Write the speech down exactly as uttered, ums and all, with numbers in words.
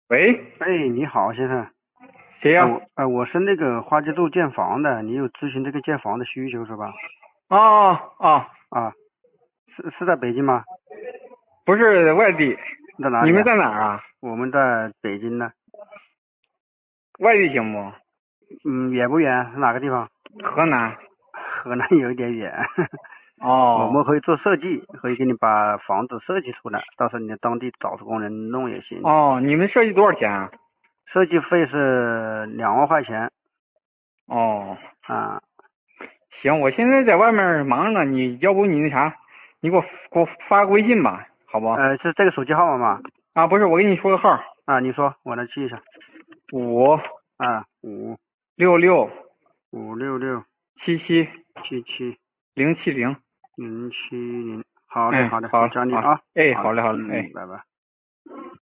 喂， 哎，你好，先生。啊， 谁呀、 我啊，我是那个花街路建房的，你有咨询这个建房的需求是吧？ 哦哦， 啊，是是在北京吗？ 不是外地，你们在哪里啊？ 在哪儿啊？ 我们在北京呢。 外地行不？ 嗯，远不远？是哪个地方？ 河南。 河南有一点远。我哦们可以做设计，可以给你把房子设计出来，到时候你当地找工人弄也行。 哦，你们设计多少钱啊？ 设计费是两万块钱哦， 啊。 行，我现在在外面忙着呢，你要不你那啥，你给我给我发个微信吧，好不？ 呃，是这个手机号码吗？ 啊，不是，我给你说个号， 啊，你说，我来记一下。 五啊，五六六五六六七七七七零七零。 零七零，好嘞， 哎， 好嘞，我好好， 教你啊。 哎， 好嘞， 好嘞，好嘞， 嗯， 哎。 拜拜。